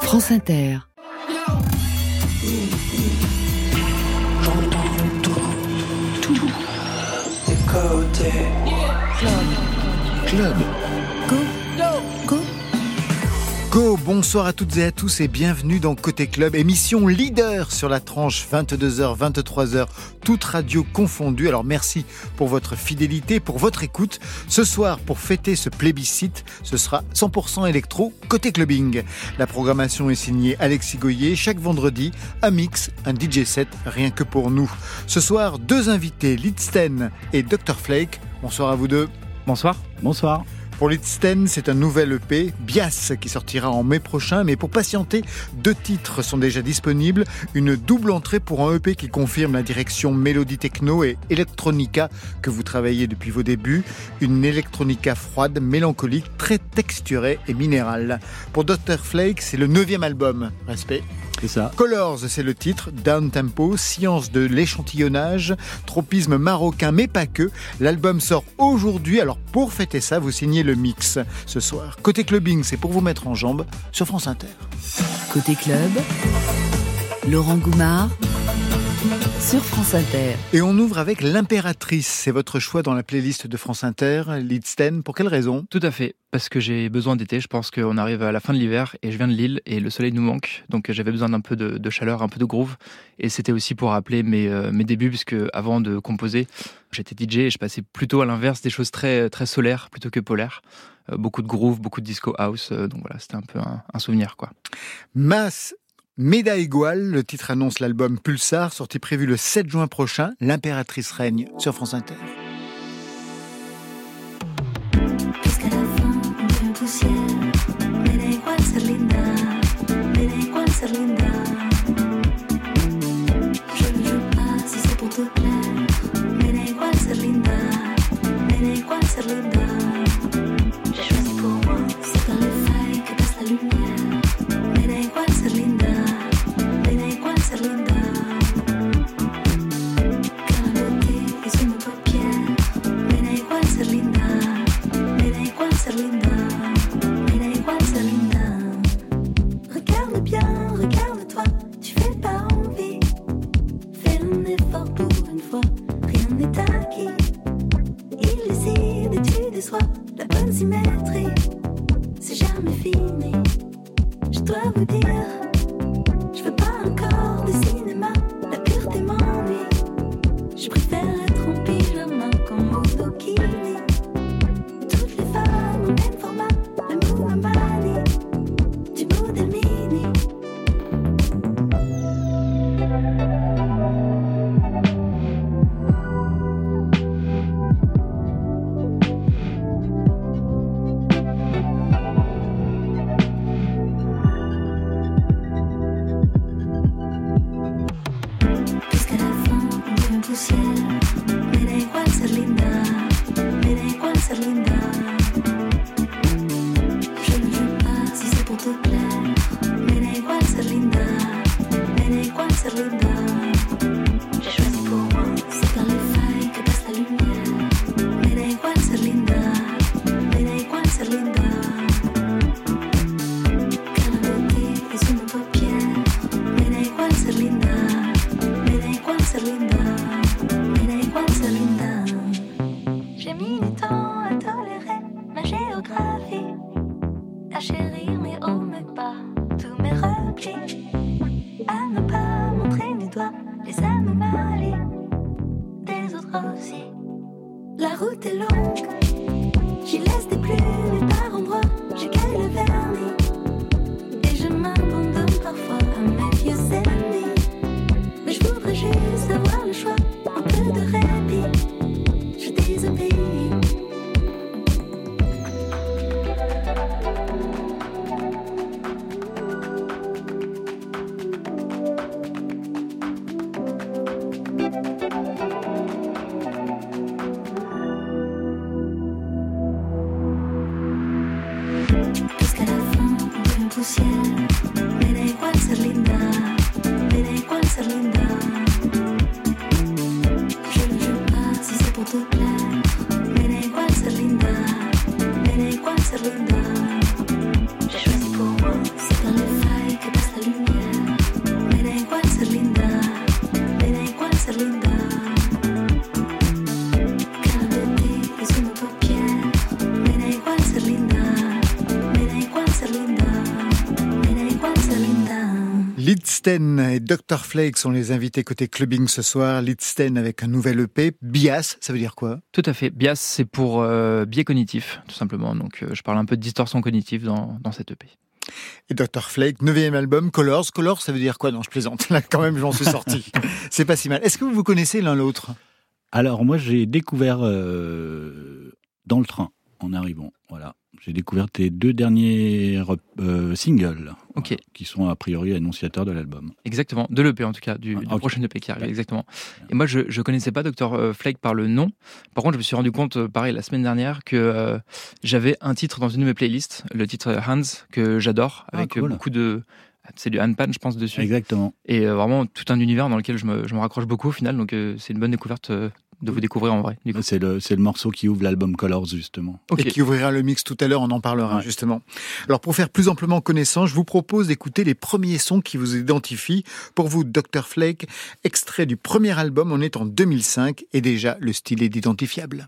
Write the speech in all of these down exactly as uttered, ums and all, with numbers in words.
France Inter. J'entends tout, tout, des côtés. Club. Club. Go. Go. Go, bonsoir à toutes et à tous et bienvenue dans Côté Club, émission leader sur la tranche vingt-deux heures vingt-trois heures, toutes radios confondues. Alors merci pour votre fidélité, pour votre écoute. Ce soir, pour fêter ce plébiscite, ce sera cent pour cent électro, Côté Clubbing. La programmation est signée Alexis Goyer. Chaque vendredi, un mix, un D J set, rien que pour nous. Ce soir, deux invités, Lidsten et docteur Flake. Bonsoir à vous deux. Bonsoir. Bonsoir. Pour Lidsten, c'est un nouvel E P, Bias, qui sortira en mai prochain. Mais pour patienter, deux titres sont déjà disponibles. Une double entrée pour un E P qui confirme la direction mélodie techno et electronica que vous travaillez depuis vos débuts. Une electronica froide, mélancolique, très texturée et minérale. Pour docteur Flake, c'est le neuvième album. Respect. C'est ça. Colors, c'est le titre. Down tempo, science de l'échantillonnage, tropisme marocain, mais pas que. L'album sort aujourd'hui. Alors pour fêter ça, vous signez le mix ce soir. Côté clubbing, c'est pour vous mettre en jambe sur France Inter. Côté club, Laurent Goumard sur France Inter. Et on ouvre avec L'Impératrice. C'est votre choix dans la playlist de France Inter. Lidsten, pour quelle raison ? Tout à fait, parce que j'ai besoin d'été. Je pense qu'on arrive à la fin de l'hiver et je viens de Lille et le soleil nous manque. Donc j'avais besoin d'un peu de, de chaleur, un peu de groove. Et c'était aussi pour rappeler mes, euh, mes débuts, puisque avant de composer, j'étais D J et je passais plutôt à l'inverse, des choses très, très solaires plutôt que polaires. Euh, beaucoup de groove, beaucoup de disco house. Euh, donc voilà, c'était un peu un, un souvenir, quoi. Masse Médaille iguale, le titre annonce l'album Pulsar, sorti prévu le sept juin prochain. L'Impératrice règne sur France Inter. Jusqu'à la fin, on vient poussière. Me da igual ser linda, me da igual ser linda. Je ne joue pas si c'est pour te plaire. Me da igual ser linda, me da igual ser linda. J'ai choisi pour moi, c'est dans les failles que passe la lumière. Me da igual ser linda. Regarde bien, regarde-toi, tu fais pas envie. Fais un effort pour une fois, rien n'est acquis. Illisible et tu déçois, la bonne symétrie, c'est jamais fini. Je dois vous dire, je veux pas encore de cinéma, la pureté m'ennuie. Je préfère être en pyjama qu'en monokini. Toutes les femmes au même format, le mouvement manie, du modèle mini. Jusqu'à la fin, on devient poussière. Me da igual ser linda, me da igual ser linda. Je ne joue pas si c'est pour te plaire. Me da igual ser linda, me da igual ser linda. J'ai choisi pour moi, c'est dans les failles que passe la lumière. Me da igual ser linda, me da igual ser linda. Car la beauté est sous nos paupières. Me da igual ser linda, me da igual ser linda. Me da igual ser linda. J'ai mis du temps à tolérer ma géographie, à chérir mes hauts, mes bas, tous mes replis, à ne pas montrer du doigt les anomalies des autres aussi. La route est longue, j'y laisse des plumes et par endroits j'écaille le vernis. Et je m'abandonne parfois à mes vieux ennemis. Mais je voudrais juste avoir le choix, un peu de répit. Je désobéis. Jusqu'à la fin, on devient poussière. Me da igual ser linda, me da igual ser linda. Je ne joue pas si c'est pour te plaire. Me da igual ser linda, me da igual ser linda. J'ai choisi pour moi, c'est dans les failles que Lidsten et docteur Flake sont les invités côté clubbing ce soir. Lidsten avec un nouvel E P. Bias, ça veut dire quoi ? Tout à fait. Bias, c'est pour euh, biais cognitif, tout simplement. Donc, euh, je parle un peu de distorsion cognitive dans, dans cette E P. Et docteur Flake, neuvième album, Colors. Colors, ça veut dire quoi ? Non, je plaisante. Là, quand même, j'en suis sorti. C'est pas si mal. Est-ce que vous vous connaissez l'un l'autre ? Alors, moi, j'ai découvert euh, dans le train, en arrivant. Voilà. J'ai découvert tes deux derniers euh, singles, okay. voilà, qui sont a priori annonciateurs de l'album. Exactement, de l'E P en tout cas, du, ah, du okay. prochain E P qui arrive, exactement. Et moi, je ne connaissais pas docteur Flake par le nom. Par contre, je me suis rendu compte, pareil, la semaine dernière, que euh, j'avais un titre dans une de mes playlists, le titre Hands, que j'adore, avec ah, cool. beaucoup de... C'est du handpan, je pense, dessus. Exactement. Et euh, vraiment tout un univers dans lequel je me, je me raccroche beaucoup au final, donc euh, c'est une bonne découverte euh, de vous découvrir en vrai. Du coup. C'est, le, c'est le morceau qui ouvre l'album Colors, justement. Okay. Et qui ouvrira le mix tout à l'heure, on en parlera, ouais. justement. Alors pour faire plus amplement connaissance, je vous propose d'écouter les premiers sons qui vous identifient. Pour vous, docteur Flake, extrait du premier album, on est en deux mille cinq, et déjà le style est identifiable.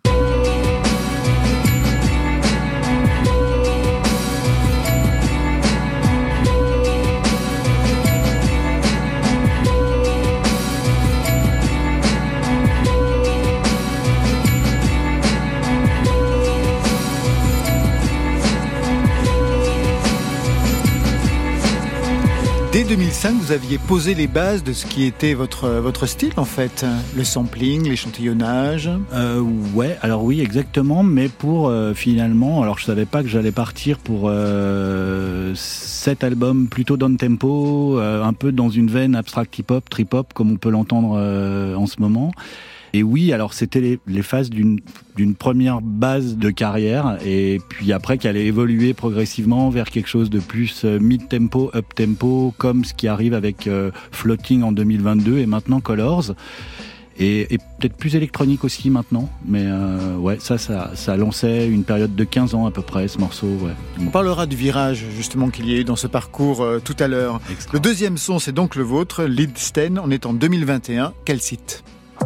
Dès deux mille cinq, vous aviez posé les bases de ce qui était votre, votre style, en fait. Le sampling, l'échantillonnage. Euh, ouais, alors oui, exactement. Mais pour euh, finalement, alors je savais pas que j'allais partir pour euh, cet album plutôt down tempo, euh, un peu dans une veine abstract hip-hop, trip-hop, comme on peut l'entendre euh, en ce moment. Et oui, alors c'était les, les phases d'une, d'une première base de carrière, et puis après qu'elle allait évoluer progressivement vers quelque chose de plus mid-tempo, up-tempo, comme ce qui arrive avec euh, Floating en deux mille vingt-deux et maintenant Colors. Et, et peut-être plus électronique aussi maintenant, mais euh, ouais, ça, ça, ça lançait une période de quinze ans à peu près, ce morceau. Ouais. On parlera du virage justement qu'il y a eu dans ce parcours euh, tout à l'heure. Extra. Le deuxième son, c'est donc le vôtre, Lidsten, on est en deux mille vingt et un, quel site ?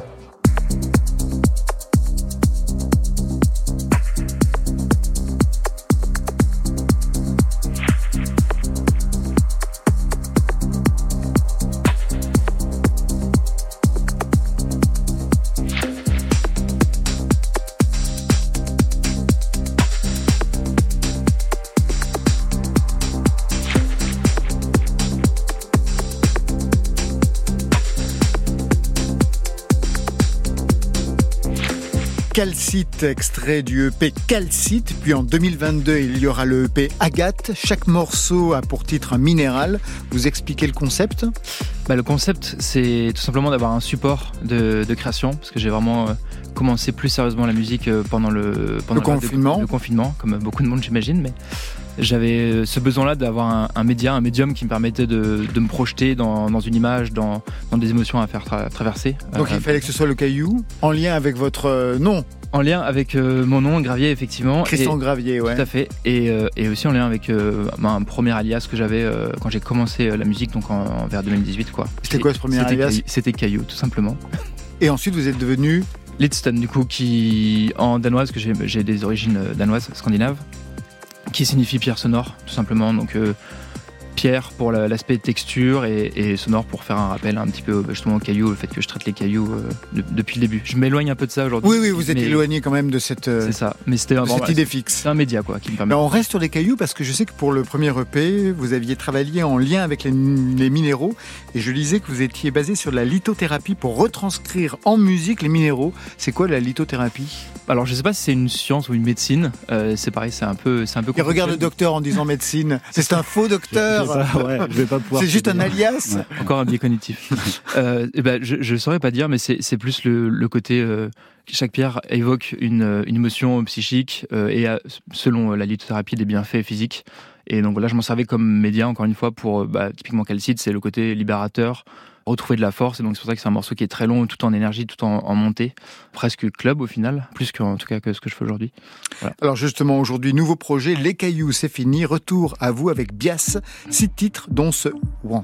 Calcite, extrait du E P Calcite, puis en deux mille vingt-deux, il y aura le E P Agathe. Chaque morceau a pour titre un minéral. Vous expliquez le concept ? Bah, le concept, c'est tout simplement d'avoir un support de, de création, parce que j'ai vraiment euh, commencé plus sérieusement la musique euh, pendant le, pendant le, confinement. De, le confinement, comme beaucoup de monde j'imagine, mais j'avais ce besoin-là d'avoir un, un média, un médium qui me permettait de, de me projeter dans, dans une image, dans, dans des émotions à faire tra- traverser. Donc euh, il fallait que ce soit le caillou, en lien avec votre euh, nom. En lien avec euh, mon nom, Gravier, effectivement. Christian et, Gravier, ouais. Tout à fait. Et, euh, et aussi en lien avec euh, un premier alias que j'avais euh, quand j'ai commencé la musique, donc en, en vers deux mille dix-huit, quoi. C'était quoi ce premier c'était alias ? Caillou, C'était Caillou, tout simplement. Et ensuite, vous êtes devenu Lidsten, du coup, qui, en danoise, que j'ai, j'ai des origines danoises, scandinaves, qui signifie pierre sonore, tout simplement. Donc, euh, pierre pour la, l'aspect texture et, et sonore pour faire un rappel un petit peu justement au caillou, le fait que je traite les cailloux euh, de, depuis le début. Je m'éloigne un peu de ça aujourd'hui. Oui, oui, vous êtes éloigné quand même de cette, euh, c'est ça. Mais c'était un, cette bon, idée c'est, fixe. C'est un média quoi, qui me permet. Mais on reste sur les cailloux parce que je sais que pour le premier E P, vous aviez travaillé en lien avec les, les minéraux et je lisais que vous étiez basé sur la lithothérapie pour retranscrire en musique les minéraux. C'est quoi la lithothérapie ? Alors je sais pas si c'est une science ou une médecine. Euh, c'est pareil, c'est un peu, c'est un peu. Et regarde le docteur en disant médecine. C'est un faux docteur. Ça, ouais, je vais pas pouvoir. C'est juste un alias. Ouais. Encore un biais cognitif. euh, et ben, je ne saurais pas dire, mais c'est, c'est plus le, le côté. Euh, chaque pierre évoque une, une émotion psychique euh, et a, selon la lithothérapie des bienfaits physiques. Et donc là, je m'en servais comme média encore une fois pour bah, typiquement Calcite, c'est le côté libérateur, retrouver de la force. Et donc c'est pour ça que c'est un morceau qui est très long, tout en énergie, tout en, en montée, presque club au final, plus qu'en tout cas que ce que je fais aujourd'hui. Voilà. Alors justement aujourd'hui, nouveau projet, Les Cailloux, c'est fini. Retour à vous avec Bias, six titres dont ce Want.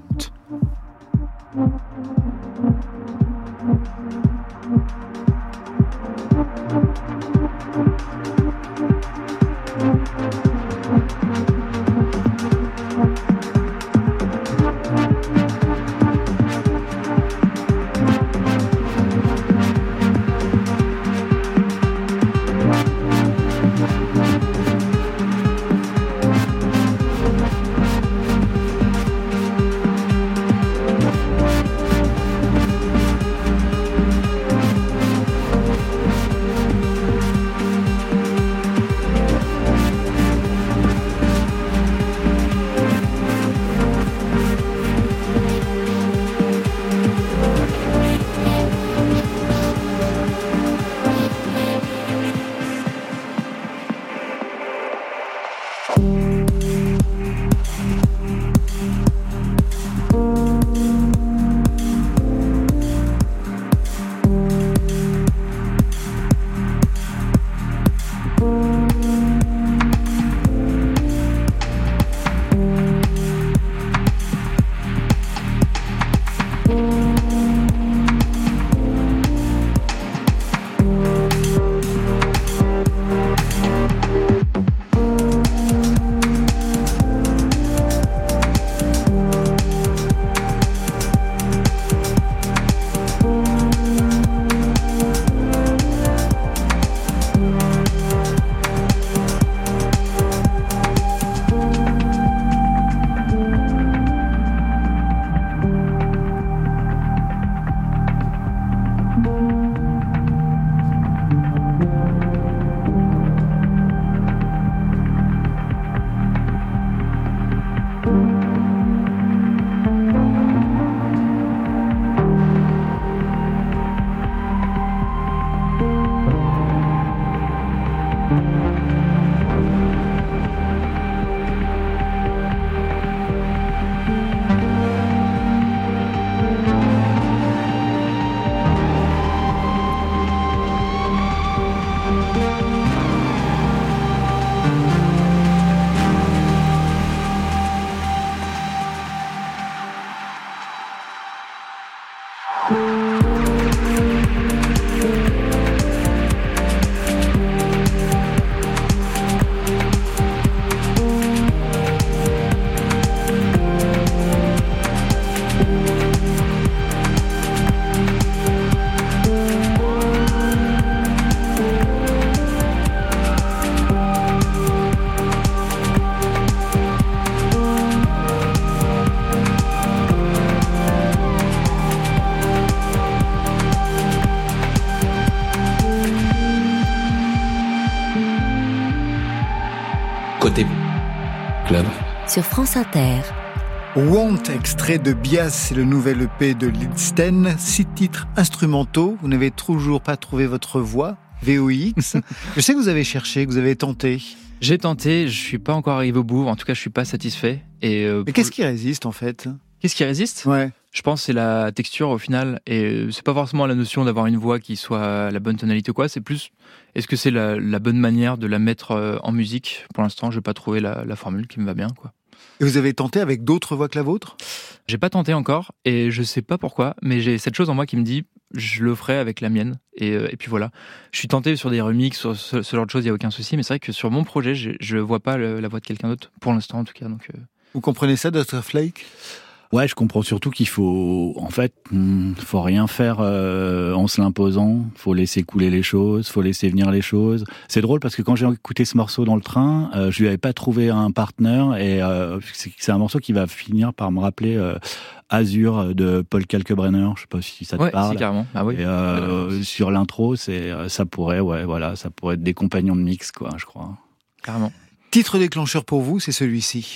Club. Sur France Inter. Want, extrait de Bias, c'est le nouvel E P de Lidsten. Six titres instrumentaux. Vous n'avez toujours pas trouvé votre voix, V O X. Je sais que vous avez cherché, que vous avez tenté. J'ai tenté, je suis pas encore arrivé au bout. En tout cas, je suis pas satisfait. Et euh, Mais qu'est-ce qui résiste en fait ? Qu'est-ce qui résiste ? Ouais. Je pense que c'est la texture au final. Et c'est pas forcément la notion d'avoir une voix qui soit la bonne tonalité ou quoi. C'est plus, est-ce que c'est la, la bonne manière de la mettre en musique ? Pour l'instant, je n'ai pas trouvé la, la formule qui me va bien, quoi. Et vous avez tenté avec d'autres voix que la vôtre ? J'ai pas tenté encore et je sais pas pourquoi, mais j'ai cette chose en moi qui me dit je le ferai avec la mienne et, euh, et puis voilà. Je suis tenté sur des remixes, sur ce, ce genre de choses, il y a aucun souci, mais c'est vrai que sur mon projet, je, je vois pas le, la voix de quelqu'un d'autre pour l'instant en tout cas. Donc, euh... Vous comprenez ça, docteur Flake ? Ouais, je comprends surtout qu'il faut, en fait, hmm, faut rien faire euh, en se l'imposant. Faut laisser couler les choses, faut laisser venir les choses. C'est drôle parce que quand j'ai écouté ce morceau dans le train, euh, je lui avais pas trouvé un partenaire et euh, c'est, c'est un morceau qui va finir par me rappeler euh, Azur de Paul Kalkbrenner. Je sais pas si ça te ouais, parle. Si, carrément. Ah oui. Et euh, sur l'intro, c'est, ça pourrait, ouais, voilà, ça pourrait être des compagnons de mix, quoi, je crois. Carrément. Titre déclencheur pour vous, c'est celui-ci.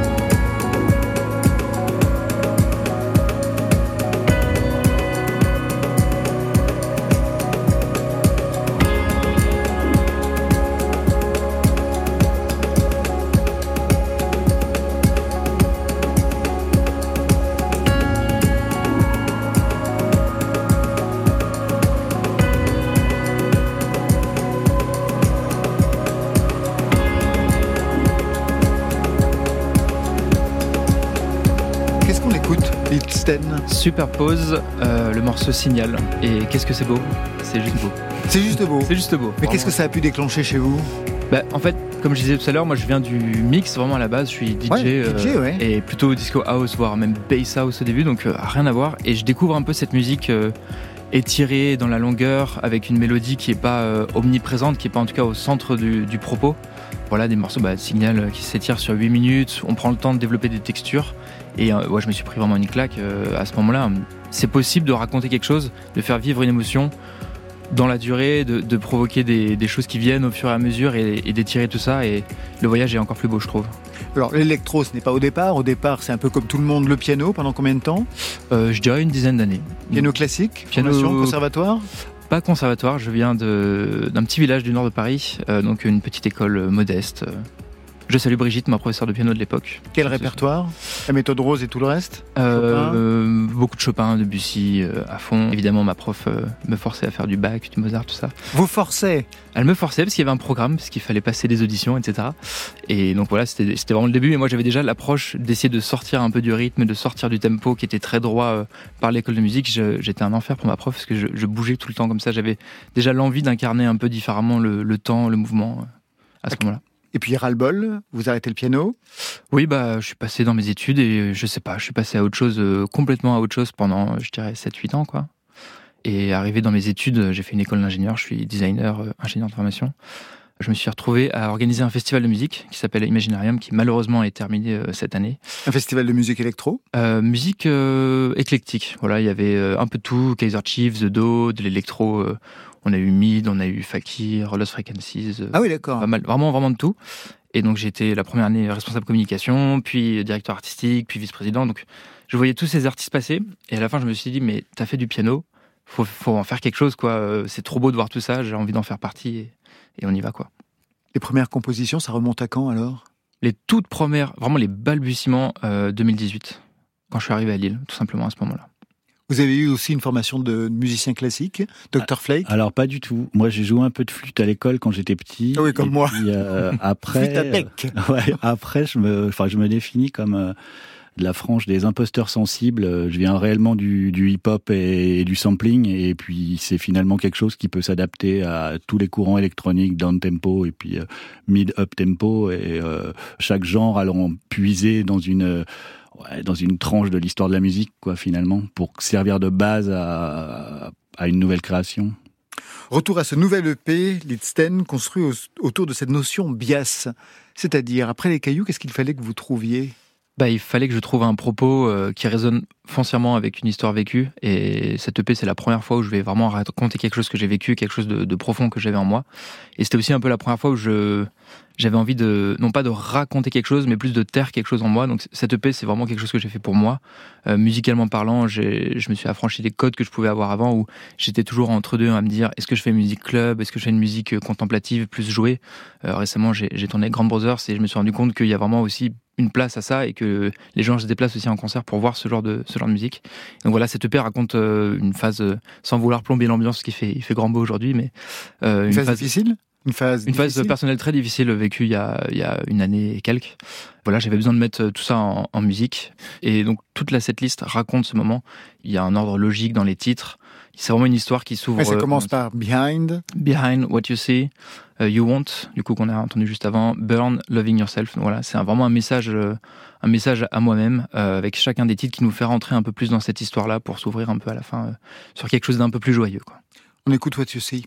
Superpose euh, le morceau Signal. Et qu'est-ce que c'est beau ? C'est juste beau. C'est juste beau. C'est juste beau. Mais vraiment. Qu'est-ce que ça a pu déclencher chez vous ? Bah, en fait, comme je disais tout à l'heure, moi je viens du mix vraiment à la base. Je suis D J, ouais, euh, D J ouais. et plutôt disco house, voire même bass house au début, donc euh, rien à voir. Et je découvre un peu cette musique euh, étirée dans la longueur, avec une mélodie qui est pas euh, omniprésente, qui est pas en tout cas au centre du, du propos. Voilà, des morceaux bah, de Signal qui s'étirent sur huit minutes. On prend le temps de développer des textures. Et euh, ouais, je me suis pris vraiment une claque euh, à ce moment-là. C'est possible de raconter quelque chose, de faire vivre une émotion dans la durée, de, de provoquer des, des choses qui viennent au fur et à mesure et, et d'étirer tout ça. Et le voyage est encore plus beau, je trouve. Alors, l'électro, ce n'est pas au départ. Au départ, c'est un peu comme tout le monde, le piano. Pendant combien de temps ? euh, Je dirais une dizaine d'années. Piano classique ? Piano... Formation, conservatoire ? Pas conservatoire, je viens de, d'un petit village du nord de Paris, euh, donc une petite école modeste. Je salue Brigitte, ma professeure de piano de l'époque. Quel répertoire ? La méthode rose et tout le reste ? euh, euh, Beaucoup de Chopin, Debussy, euh, à fond. Évidemment, ma prof euh, me forçait à faire du Bach, du Mozart, tout ça. Vous forcez ? Elle me forçait parce qu'il y avait un programme, parce qu'il fallait passer des auditions, et cetera. Et donc voilà, c'était, c'était vraiment le début. Mais moi, j'avais déjà l'approche d'essayer de sortir un peu du rythme, de sortir du tempo qui était très droit euh, par l'école de musique. Je, j'étais un enfer pour ma prof parce que je, je bougeais tout le temps comme ça. J'avais déjà l'envie d'incarner un peu différemment le, le temps, le mouvement euh, à ce okay. moment-là. Et puis ras-le-bol, vous arrêtez le piano ? Oui, bah, je suis passé dans mes études et je sais pas, je suis passé à autre chose, euh, complètement à autre chose pendant, je dirais, sept huit ans, quoi. Et arrivé dans mes études, j'ai fait une école d'ingénieur, je suis designer, euh, ingénieur de formation. Je me suis retrouvé à organiser un festival de musique qui s'appelle Imaginarium, qui malheureusement est terminé euh, cette année. Un festival de musique électro ? euh, Musique euh, éclectique. Voilà, il y avait euh, un peu de tout, Kaiser Chiefs, The Do, de l'électro. Euh, on a eu Mid, on a eu Fakir, Lost Frequencies. Euh, ah oui, d'accord. Pas mal, vraiment, vraiment de tout. Et donc j'ai été la première année responsable communication, puis directeur artistique, puis vice-président. Donc je voyais tous ces artistes passer. Et à la fin, je me suis dit, mais t'as fait du piano, faut, faut en faire quelque chose, quoi. C'est trop beau de voir tout ça, j'ai envie d'en faire partie. Et... Et on y va, quoi. Les premières compositions, ça remonte à quand, alors ? Les toutes premières, vraiment les balbutiements, euh, deux mille dix-huit, quand je suis arrivé à Lille, tout simplement à ce moment-là. Vous avez eu aussi une formation de musicien classique, docteur Flake ? Alors, pas du tout. Moi, j'ai joué un peu de flûte à l'école quand j'étais petit. Ah oui, comme et moi. Puis, euh, après, flûte à bec. Euh, ouais, après, je me, enfin, je me définis comme... Euh, de la frange des imposteurs sensibles. Je viens réellement du, du hip-hop et, et du sampling, et puis c'est finalement quelque chose qui peut s'adapter à tous les courants électroniques, down-tempo et puis euh, mid-up-tempo, et euh, chaque genre allant puiser dans une, ouais, dans une tranche de l'histoire de la musique, quoi, finalement, pour servir de base à, à une nouvelle création. Retour à ce nouvel E P, Lidsten, construit au, autour de cette notion bias, c'est-à-dire, après les cailloux, qu'est-ce qu'il fallait que vous trouviez ? Bah, il fallait que je trouve un propos euh, qui résonne foncièrement avec une histoire vécue. Et cette E P, c'est la première fois où je vais vraiment raconter quelque chose que j'ai vécu, quelque chose de, de profond que j'avais en moi. Et c'était aussi un peu la première fois où je, j'avais envie de, non pas de raconter quelque chose, mais plus de taire quelque chose en moi. Donc cette E P, c'est vraiment quelque chose que j'ai fait pour moi. Euh, musicalement parlant, j'ai, je me suis affranchi des codes que je pouvais avoir avant, où j'étais toujours entre deux à me dire, est-ce que je fais musique club, est-ce que je fais une musique contemplative, plus jouée. Euh, récemment, j'ai, j'ai tourné Grand Brothers et je me suis rendu compte qu'il y a vraiment aussi une place à ça et que les gens se déplacent aussi en concert pour voir ce genre de ce genre de musique. Donc voilà, cette E P raconte euh, une phase euh, sans vouloir plomber l'ambiance, parce qu'il fait il fait grand beau aujourd'hui, mais euh, une, une phase, phase difficile, une phase une difficile. phase personnelle très difficile vécue il y a il y a une année et quelques. Voilà, j'avais besoin de mettre tout ça en, en musique, et donc toute la setlist raconte ce moment. Il y a un ordre logique dans les titres. C'est vraiment une histoire qui s'ouvre. Ouais, ça commence euh, par Behind. Behind What You See, uh, You Want, du coup qu'on a entendu juste avant, Burn, Loving Yourself. Donc voilà, c'est un, vraiment un message, euh, un message à moi-même, euh, avec chacun des titres qui nous fait rentrer un peu plus dans cette histoire-là pour s'ouvrir un peu à la fin euh, sur quelque chose d'un peu plus joyeux, quoi. On écoute What You See.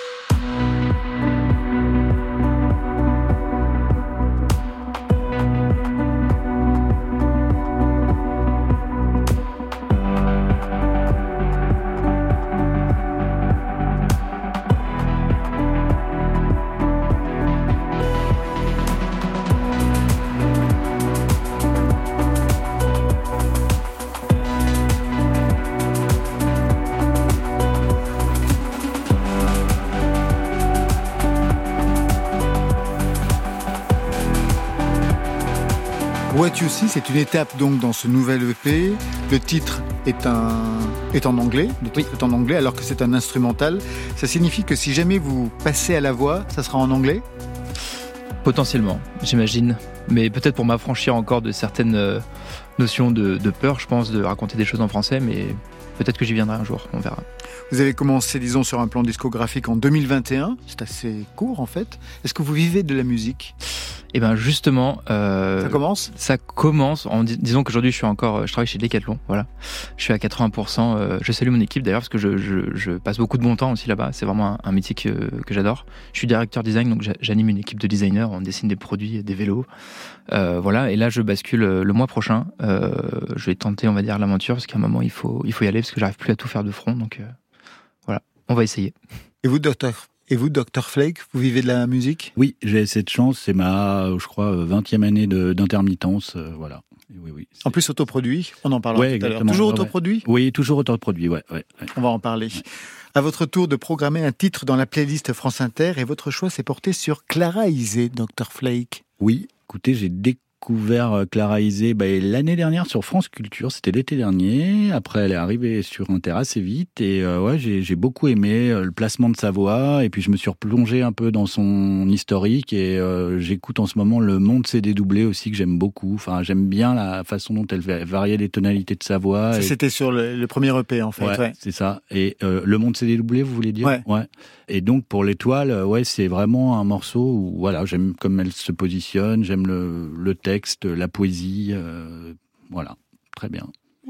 What You See, c'est une étape donc dans ce nouvel E P. Le titre est, un, est en anglais, le titre oui. est en anglais, alors que c'est un instrumental. Ça signifie que si jamais vous passez à la voix, ça sera en anglais ? Potentiellement, j'imagine. Mais peut-être pour m'affranchir encore de certaines euh, notions de, de peur, je pense, de raconter des choses en français, mais peut-être que j'y viendrai un jour, on verra. Vous avez commencé, disons, sur un plan discographique en deux mille vingt et un. C'est assez court, en fait. Est-ce que vous vivez de la musique ? Eh bien, justement... Euh, ça commence Ça commence. En, disons qu'aujourd'hui, je suis encore... Je travaille chez Decathlon, voilà. Je suis à quatre-vingts pour cent. Euh, je salue mon équipe, d'ailleurs, parce que je, je, je passe beaucoup de bon temps aussi là-bas. C'est vraiment un, un métier que, que j'adore. Je suis directeur design, donc j'anime une équipe de designers. On dessine des produits, des vélos. Euh, voilà. Et là, je bascule le mois prochain. Euh, je vais tenter, on va dire, l'aventure, parce qu'à un moment, il faut, il faut y aller, parce que j'arrive plus à tout faire de front. Donc, euh, voilà. On va essayer. Et vous, docteur Et vous, docteur Flake, vous vivez de la musique ? Oui, j'ai cette chance. C'est ma, je crois, vingtième année de, d'intermittence. Euh, voilà. Oui, oui, en plus, autoproduit, on en parlera ouais, tout à l'heure. Toujours ouais, autoproduit ? Oui, toujours autoproduit, ouais, ouais, ouais. On va en parler. Ouais. À votre tour de programmer un titre dans la playlist France Inter, et votre choix s'est porté sur Clara Isé, docteur Flake. Oui, écoutez, j'ai découvert Clara Isé bah, l'année dernière sur France Culture, c'était l'été dernier. Après, elle est arrivée sur Inter assez vite et euh, ouais, j'ai, j'ai beaucoup aimé euh, le placement de sa voix. Et puis je me suis replongé un peu dans son historique et euh, j'écoute en ce moment Le Monde s'est dédoublé aussi, que j'aime beaucoup. Enfin, j'aime bien la façon dont elle variait les tonalités de sa voix. Ça, et... C'était sur le, le premier E P en fait. Ouais, ouais. c'est ça. Et euh, Le Monde s'est dédoublé, vous voulez dire ? Ouais. Ouais. Et donc pour l'étoile, ouais, c'est vraiment un morceau où voilà, j'aime comme elle se positionne, j'aime le, le texte, la poésie, euh, voilà, très bien.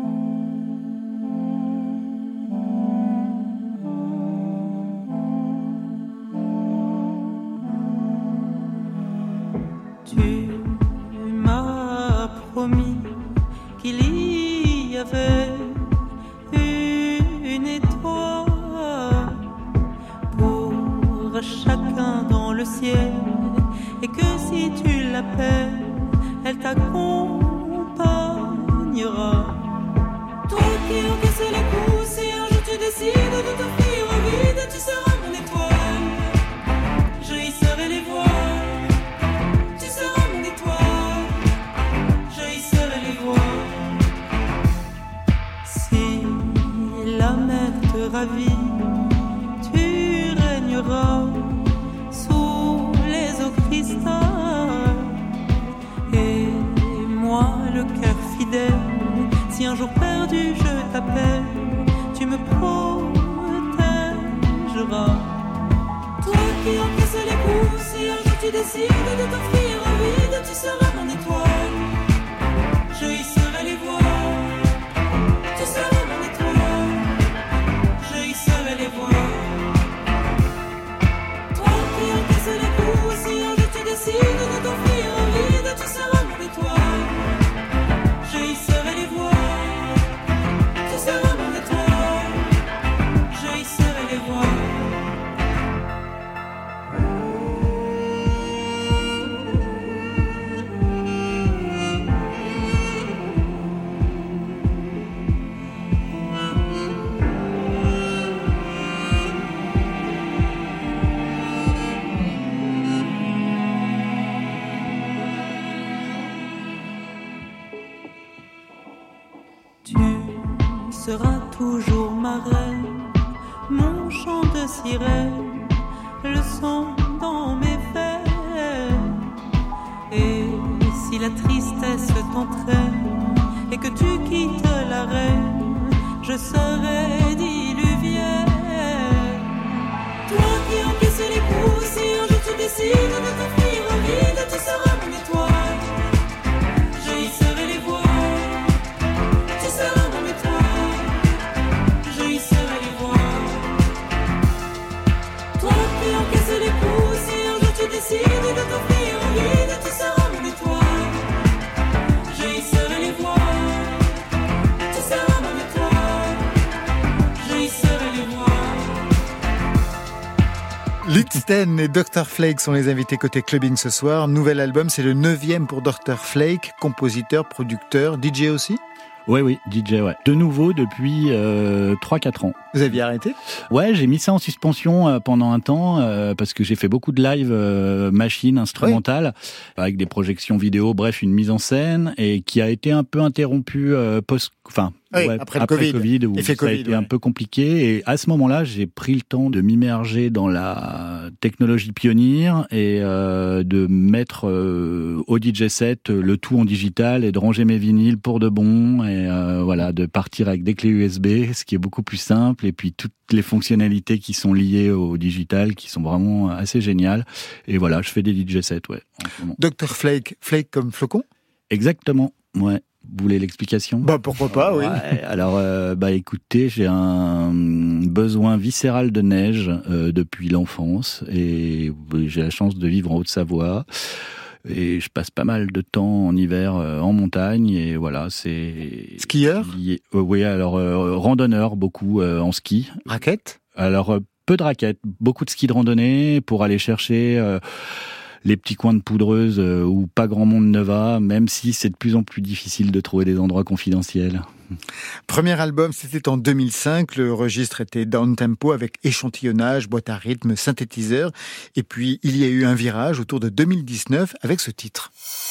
Tu m'as promis qu'il y avait une étoile pour chacun dans le ciel, et que si tu l'appelles, elle t'accompagnera. Toi qui encaisses les coups, si un jour tu décides de t'offrir au vide, tu seras mon étoile. Je y serai les voiles. Tu seras mon étoile. Je y serai les voiles. Si la mer te ravit, tu régneras sous les eaux cristal. Et moi, le cœur fidèle, si un jour perdu je t'appelle, tu me protégeras. Toi qui encaisses les coups, si un jour tu décides de t'offrir au vide, tu seras mon étoile. Je y serai les voiles. Tu seras mon étoile. Je y serai les voiles. Toi qui encaisses les coups, si un jour tu décides de t'offrir au vide, tu seras mon étoile. seras toujours ma reine, mon chant de sirène, le son dans mes veines. Et si la tristesse t'entraîne et que tu quittes la reine, je serai diluvienne. Toi qui encaisses les coups, si un jour tu décides de t'offrir au vide, tu seras mon étoile. Je y serai les voiles, tu seras mon étoile. Je y serai les voiles. Toi qui encaisses les coups, si un jour tu décides de t'offrir au vide, tu seras mon étoile. Je y serai les voiles, tu seras mon étoile. Je y serai les voiles. Litsten et docteur Flake sont les invités côté clubbing ce soir. Nouvel album, c'est le neuvième pour docteur Flake, compositeur, producteur, D J aussi. Ouais, oui, D J, ouais. De nouveau depuis euh, trois quatre ans. Vous aviez arrêté ? Ouais, j'ai mis ça en suspension euh, pendant un temps euh, parce que j'ai fait beaucoup de live euh, machine instrumentale oui. avec des projections vidéo, bref, une mise en scène et qui a été un peu interrompue euh, post, enfin. Oui, ouais, après le après Covid, COVID où Effet ça a COVID, été ouais. un peu compliqué. Et à ce moment-là, j'ai pris le temps de m'immerger dans la technologie pionnière et euh, de mettre euh, au D J set le tout en digital et de ranger mes vinyles pour de bon et euh, voilà, de partir avec des clés U S B, ce qui est beaucoup plus simple et puis toutes les fonctionnalités qui sont liées au digital qui sont vraiment assez géniales. Et voilà, je fais des D J sets, ouais. En ce moment. docteur Flake, Flake comme flocon ? Exactement, ouais. Vous voulez l'explication ? Bah pourquoi pas, oui. Ouais, alors, euh, bah écoutez, j'ai un besoin viscéral de neige euh, depuis l'enfance et j'ai la chance de vivre en Haute-Savoie et je passe pas mal de temps en hiver euh, en montagne et voilà, c'est... Skieur ? lié... euh, Oui, alors euh, randonneur beaucoup euh, en ski. Raquette ? Alors euh, peu de raquettes, beaucoup de ski de randonnée pour aller chercher... Euh, les petits coins de poudreuse euh, où pas grand monde ne va, même si c'est de plus en plus difficile de trouver des endroits confidentiels. Premier album, c'était en deux mille cinq. Le registre était down tempo avec échantillonnage, boîte à rythme, synthétiseur. Et puis, il y a eu un virage autour de deux mille dix-neuf avec ce titre.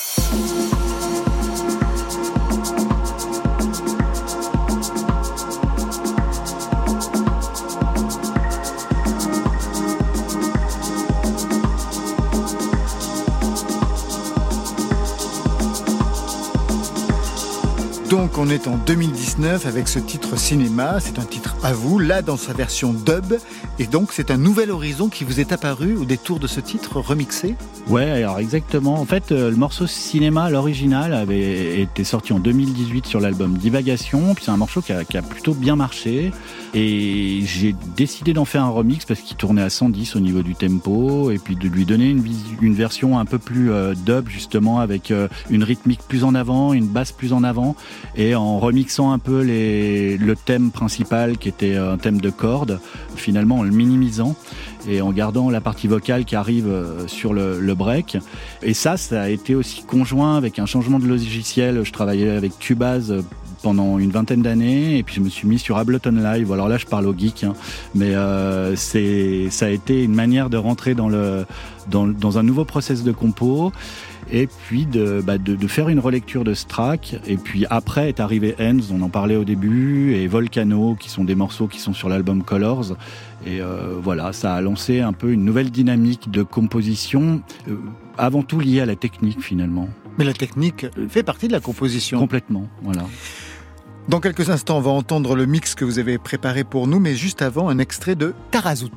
Donc on est en deux mille dix-neuf avec ce titre cinéma, c'est un titre à vous, là dans sa version dub, et donc c'est un nouvel horizon qui vous est apparu au détour de ce titre remixé ? Ouais, alors exactement, en fait euh, le morceau cinéma, l'original, avait été sorti en deux mille dix-huit sur l'album Divagation, puis c'est un morceau qui a, qui a plutôt bien marché, et j'ai décidé d'en faire un remix parce qu'il tournait à cent dix au niveau du tempo, et puis de lui donner une, une version un peu plus euh, dub justement, avec euh, une rythmique plus en avant, une basse plus en avant, et en remixant un peu les, le thème principal qui était un thème de cordes, finalement en le minimisant et en gardant la partie vocale qui arrive sur le, le break. Et ça, ça a été aussi conjoint avec un changement de logiciel. Je travaillais avec Cubase pendant une vingtaine d'années et puis je me suis mis sur Ableton Live. Alors là, je parle au geek, hein, mais euh, c'est, ça a été une manière de rentrer dans, le, dans, dans un nouveau process de compo. Et puis de, bah de, de faire une relecture de ce track. Et puis après est arrivé Hands, on en parlait au début, et Volcano, qui sont des morceaux qui sont sur l'album Colors. Et euh, voilà, ça a lancé un peu une nouvelle dynamique de composition, euh, avant tout liée à la technique finalement. Mais la technique fait partie de la composition. Complètement, voilà. Dans quelques instants, on va entendre le mix que vous avez préparé pour nous, mais juste avant, un extrait de Tarazout.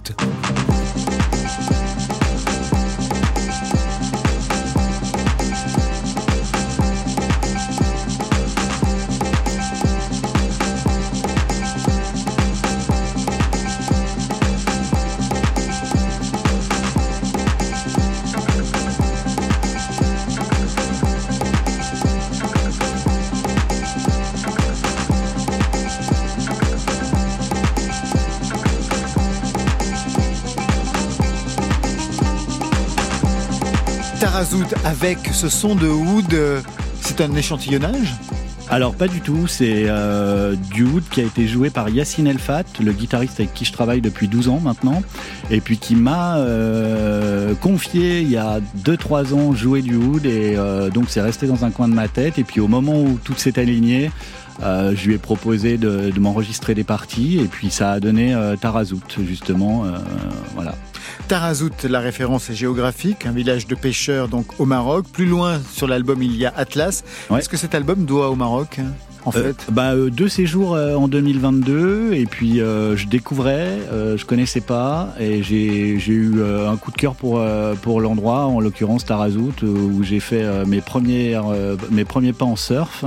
Tarazout avec ce son de oud, c'est un échantillonnage ? Alors pas du tout, c'est euh, du oud qui a été joué par Yassine Elfat, le guitariste avec qui je travaille depuis douze ans maintenant, et puis qui m'a euh, confié il y a deux trois ans jouer du oud, et euh, donc c'est resté dans un coin de ma tête, et puis au moment où tout s'est aligné, Euh, je lui ai proposé de, de m'enregistrer des parties et puis ça a donné euh, Tarazout, justement. Euh, voilà. Tarazout, la référence est géographique, un village de pêcheurs donc au Maroc. Plus loin sur l'album, il y a Atlas. Ouais. Est-ce que cet album doit au Maroc, en fait ? Euh, bah, euh, deux séjours euh, en deux mille vingt-deux et puis euh, je découvrais, euh, je connaissais pas et j'ai, j'ai eu euh, un coup de cœur pour, euh, pour l'endroit, en l'occurrence Tarazout, euh, où j'ai fait euh, mes, premières, euh, mes premiers pas en surf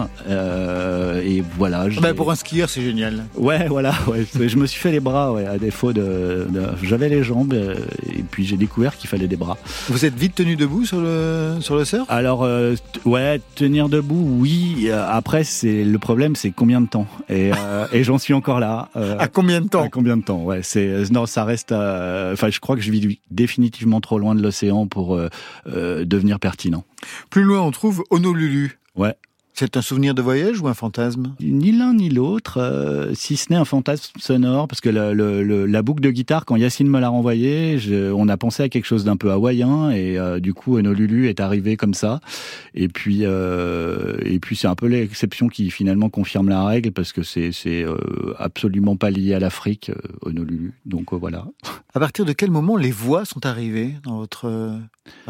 euh, et voilà. J'ai... Bah, pour un skieur, c'est génial. Ouais, voilà, ouais, je me suis fait les bras, ouais, à défaut de, de... J'avais les jambes euh, et puis j'ai découvert qu'il fallait des bras. Vous êtes vite tenu debout sur le, sur le surf ? Alors, euh, t- ouais, tenir debout, oui. Euh, après, c'est le problème, c'est combien de temps. Et, euh, et j'en suis encore là. Euh, À combien de temps ? À combien de temps, ouais. C'est, non, ça reste... Enfin, je crois que je vis définitivement trop loin de l'océan pour euh, euh, devenir pertinent. Plus loin, on trouve Honolulu. Ouais. C'est un souvenir de voyage ou un fantasme ? Ni l'un ni l'autre, euh, si ce n'est un fantasme sonore, parce que le, le, le, la boucle de guitare, quand Yacine me l'a renvoyée, je, on a pensé à quelque chose d'un peu hawaïen, et euh, du coup, Honolulu est arrivé comme ça. Et puis, euh, et puis c'est un peu l'exception qui finalement confirme la règle, parce que c'est, c'est euh, absolument pas lié à l'Afrique, euh, Honolulu. Donc euh, voilà. À partir de quel moment les voix sont arrivées dans votre euh, parcours ?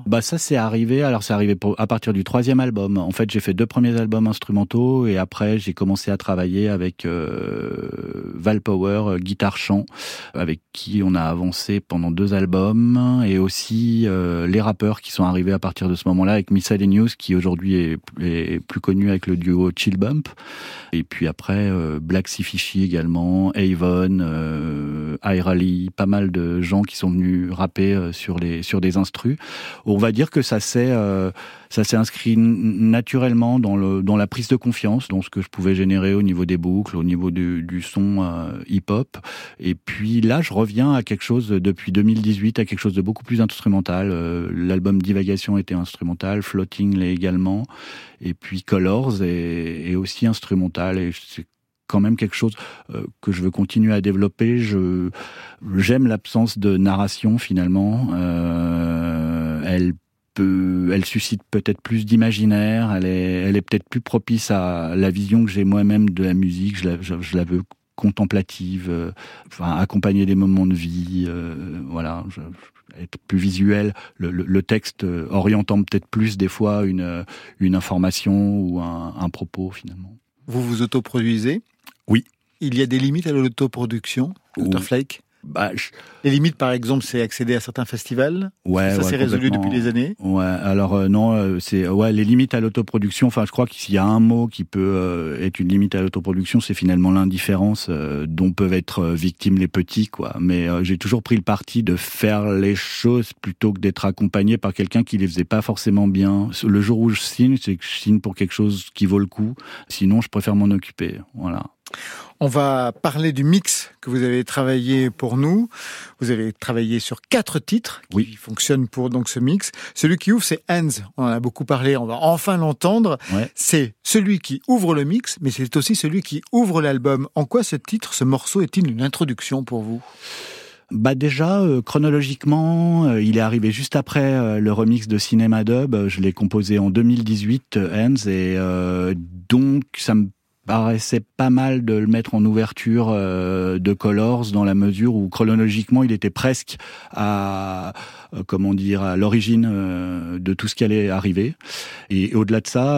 Bah ça c'est arrivé, alors c'est arrivé pour, à partir du troisième album. En fait, j'ai fait deux premiers albums instrumentaux et après j'ai commencé à travailler avec euh, Val Power, euh, guitare-chant, avec qui on a avancé pendant deux albums, et aussi euh, les rappeurs qui sont arrivés à partir de ce moment-là, avec Miscellaneous qui aujourd'hui est, est plus connu avec le duo Chill Bump, et puis après euh, Black Sea Fishy également, Avon, euh, Irali, pas mal de gens qui sont venus rapper euh, sur les sur des instrus. On va dire que ça s'est euh, ça s'est inscrit naturellement dans le dans la prise de confiance, dans ce que je pouvais générer au niveau des boucles, au niveau du, du son euh, hip-hop. Et puis là, je reviens à quelque chose depuis deux mille dix-huit, à quelque chose de beaucoup plus instrumental. Euh, l'album Divagation était instrumental, Floating l'est également, et puis Colors est, est aussi instrumental. Et c'est quand même quelque chose euh, que je veux continuer à développer. Je j'aime l'absence de narration finalement. Euh, elle peut, elle suscite peut-être plus d'imaginaire. Elle est, elle est peut-être plus propice à la vision que j'ai moi-même de la musique. Je la, je, je la veux contemplative, euh, enfin accompagner des moments de vie. Euh, voilà. Je, être plus visuel, le, le, le texte orientant peut-être plus des fois une, une information ou un, un propos finalement. Vous vous autoproduisez ? Oui. Il y a des limites à l'autoproduction, docteur Flake ? Bah, je... Les limites, par exemple, c'est accéder à certains festivals. Ouais, ça ouais, s'est résolu depuis des années. Ouais, alors euh, non, euh, c'est ouais les limites à l'autoproduction. Enfin, je crois qu'il y a un mot qui peut euh, être une limite à l'autoproduction, c'est finalement l'indifférence euh, dont peuvent être victimes les petits, quoi. Mais euh, j'ai toujours pris le parti de faire les choses plutôt que d'être accompagné par quelqu'un qui les faisait pas forcément bien. Le jour où je signe, c'est que je signe pour quelque chose qui vaut le coup. Sinon, je préfère m'en occuper. Voilà. On va parler du mix que vous avez travaillé pour nous. Vous avez travaillé sur quatre titres qui oui. fonctionnent pour donc ce mix. Celui qui ouvre, c'est Hands. On en a beaucoup parlé, on va enfin l'entendre. Ouais. C'est celui qui ouvre le mix, mais c'est aussi celui qui ouvre l'album. En quoi ce titre, ce morceau, est-il une introduction pour vous ? Bah déjà, euh, chronologiquement, euh, il est arrivé juste après euh, le remix de Cinema Dub. Je l'ai composé en deux mille dix-huit, euh, Hands, et euh, donc ça me paraissait pas mal de le mettre en ouverture euh, de Colors, dans la mesure où chronologiquement il était presque à euh, comment dire à l'origine euh, de tout ce qui allait arriver. Et au-delà de ça,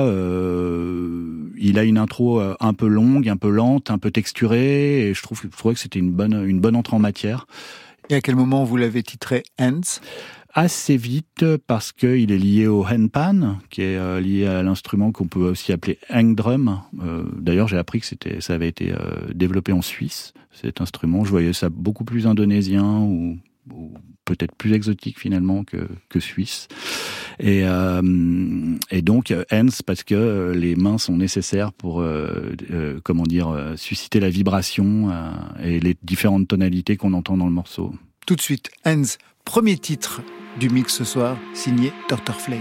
euh, il a une intro euh, un peu longue, un peu lente, un peu texturée, et je trouve, je trouvais que c'était une bonne une bonne entrée en matière. Et à quel moment vous l'avez titré Hands ? Assez vite, parce qu'il est lié au handpan, qui est euh, lié à l'instrument qu'on peut aussi appeler hang drum. Euh, d'ailleurs, j'ai appris que c'était, ça avait été euh, développé en Suisse, cet instrument. Je voyais ça beaucoup plus indonésien ou, ou peut-être plus exotique finalement que, que suisse. Et, euh, et donc, hands, parce que les mains sont nécessaires pour, euh, euh, comment dire, euh, susciter la vibration euh, et les différentes tonalités qu'on entend dans le morceau. Tout de suite, Hands, premier titre du mix ce soir, signé docteur Flake.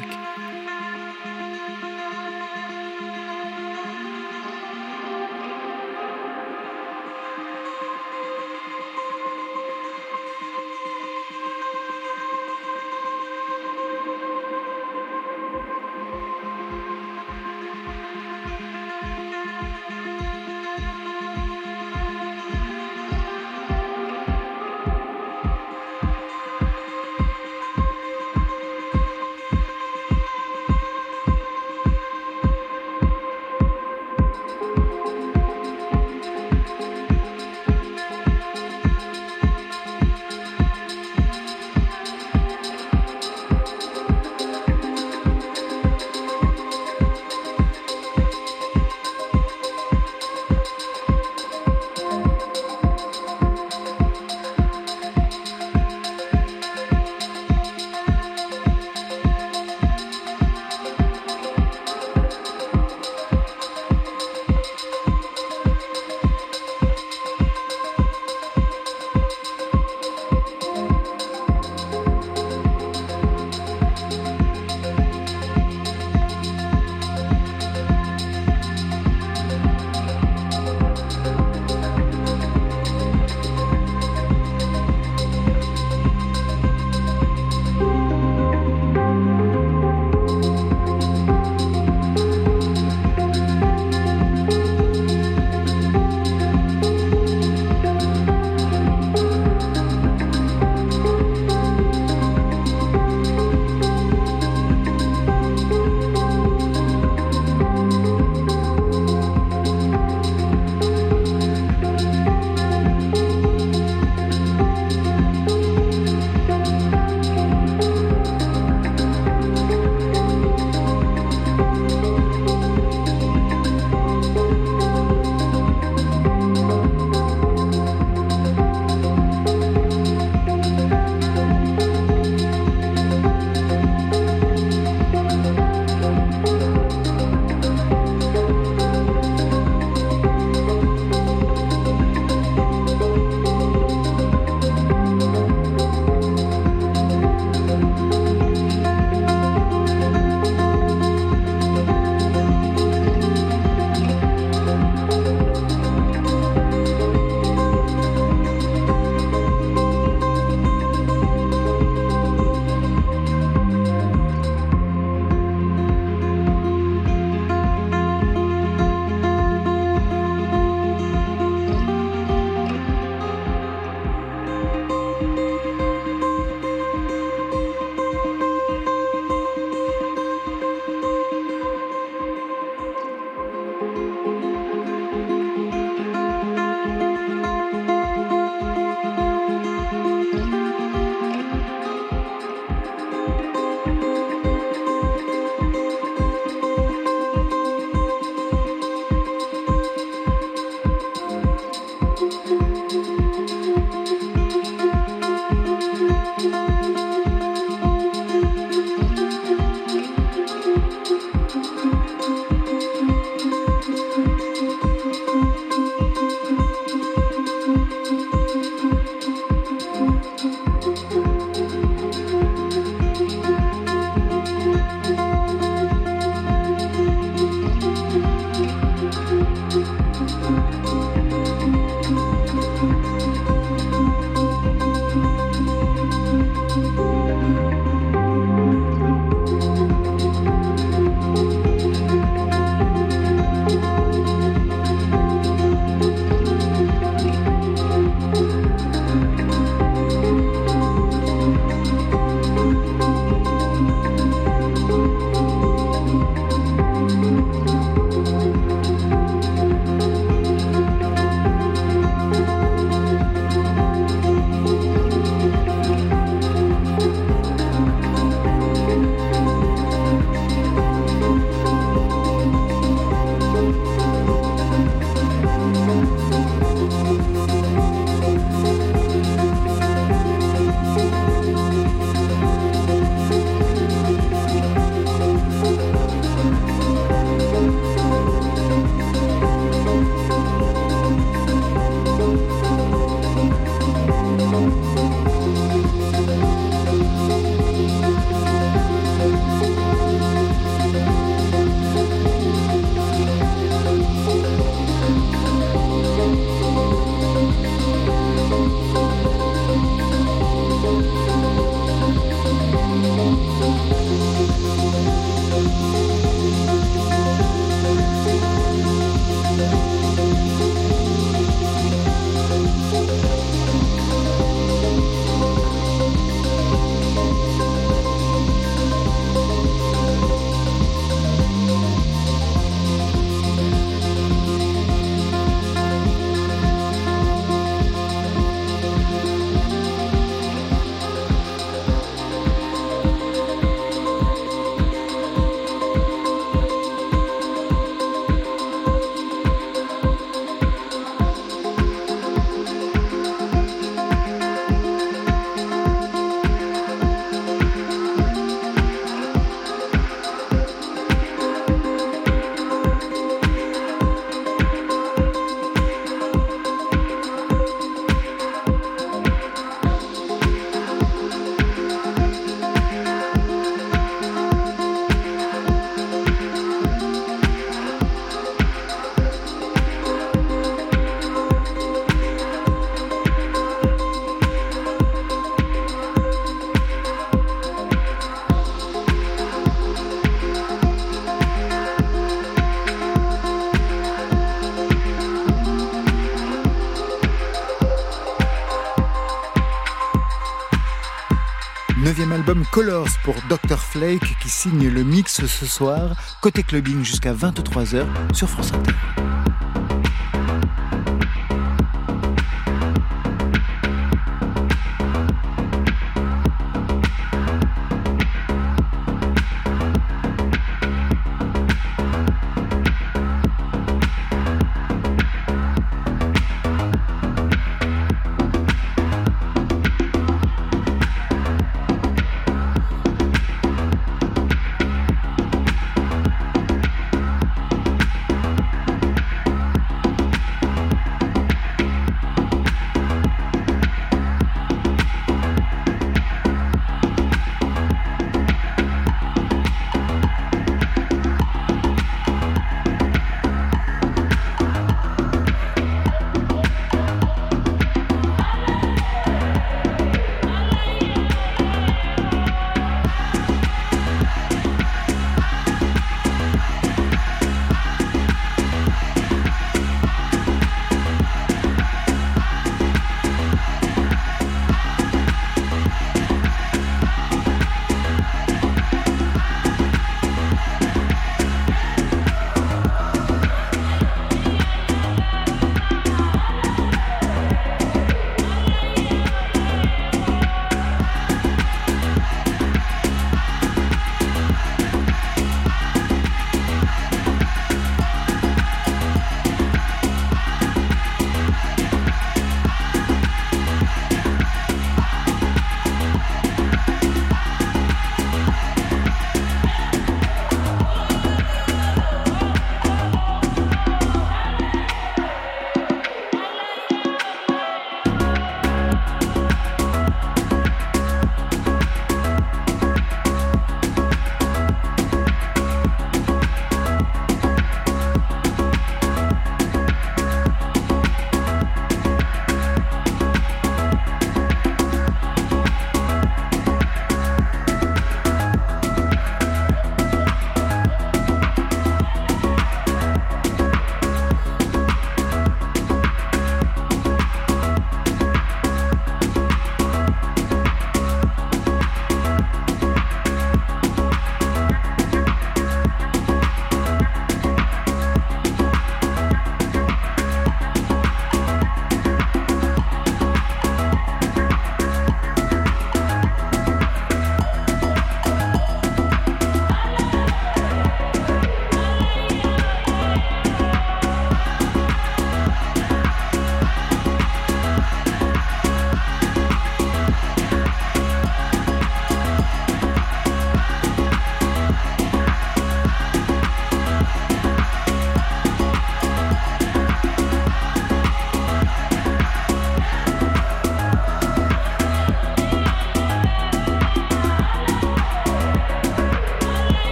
Neuvième album Colors pour docteur Flake qui signe le mix ce soir. Côté clubbing jusqu'à vingt-trois heures sur France Inter.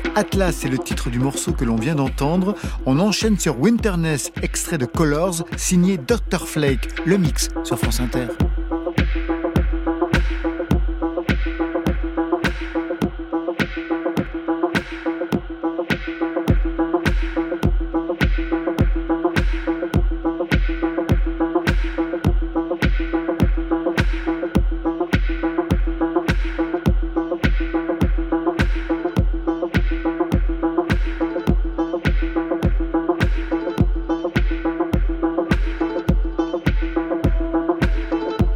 Atlas, c'est le titre du morceau que l'on vient d'entendre. On enchaîne sur Winterness, extrait de Colors, signé docteur Flake. Le mix sur France Inter. Thank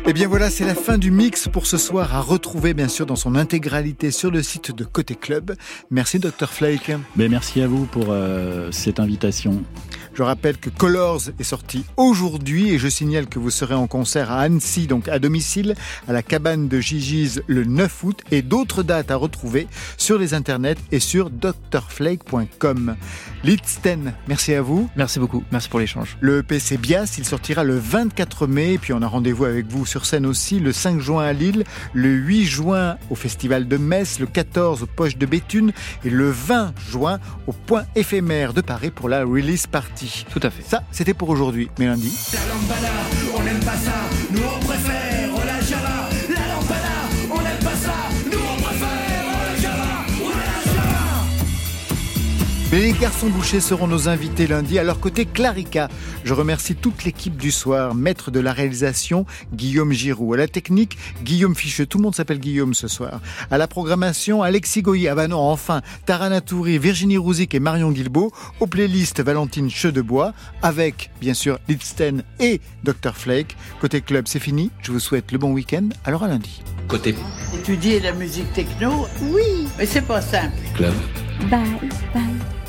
Et bien voilà, c'est la fin du mix pour ce soir, à retrouver bien sûr dans son intégralité sur le site de Côté Club. Merci docteur Flake. Ben, merci à vous pour euh, cette invitation. Je rappelle que Colors est sorti aujourd'hui et je signale que vous serez en concert à Annecy, donc à domicile, à la cabane de Gigi's le neuf août, et d'autres dates à retrouver sur les internets et sur d r flake point com. Litsten, merci à vous. Merci beaucoup, merci pour l'échange. Le E P c'est Bias, il sortira le vingt-quatre mai, et puis on a rendez-vous avec vous sur scène aussi, le cinq juin à Lille, le huit juin au Festival de Metz, le quatorze au Poche de Béthune et le vingt juin au Point éphémère de Paris pour la release party. Tout à fait. Ça, c'était pour aujourd'hui. Mais lundi... La lambada, on n'aime pas ça, nous on préfère la Java. La lambada, on n'aime pas ça, nous on préfère la Java. La Java. Les garçons bouchés seront nos invités lundi. À leur côté, Clarica. Je remercie toute l'équipe du soir. Maître de la réalisation, Guillaume Giroux. À la technique, Guillaume Ficheux. Tout le monde s'appelle Guillaume ce soir. À la programmation, Alexis Goyer. Ah bah non, enfin, Tarana Touri, Virginie Rouzic et Marion Guilbault. Aux playlists, Valentine Chedebois. Avec, bien sûr, Litsten et docteur Flake. Côté club, c'est fini. Je vous souhaite le bon week-end. Alors à lundi. Côté Étudier la musique techno, oui, mais c'est pas simple. club. Bye, bye.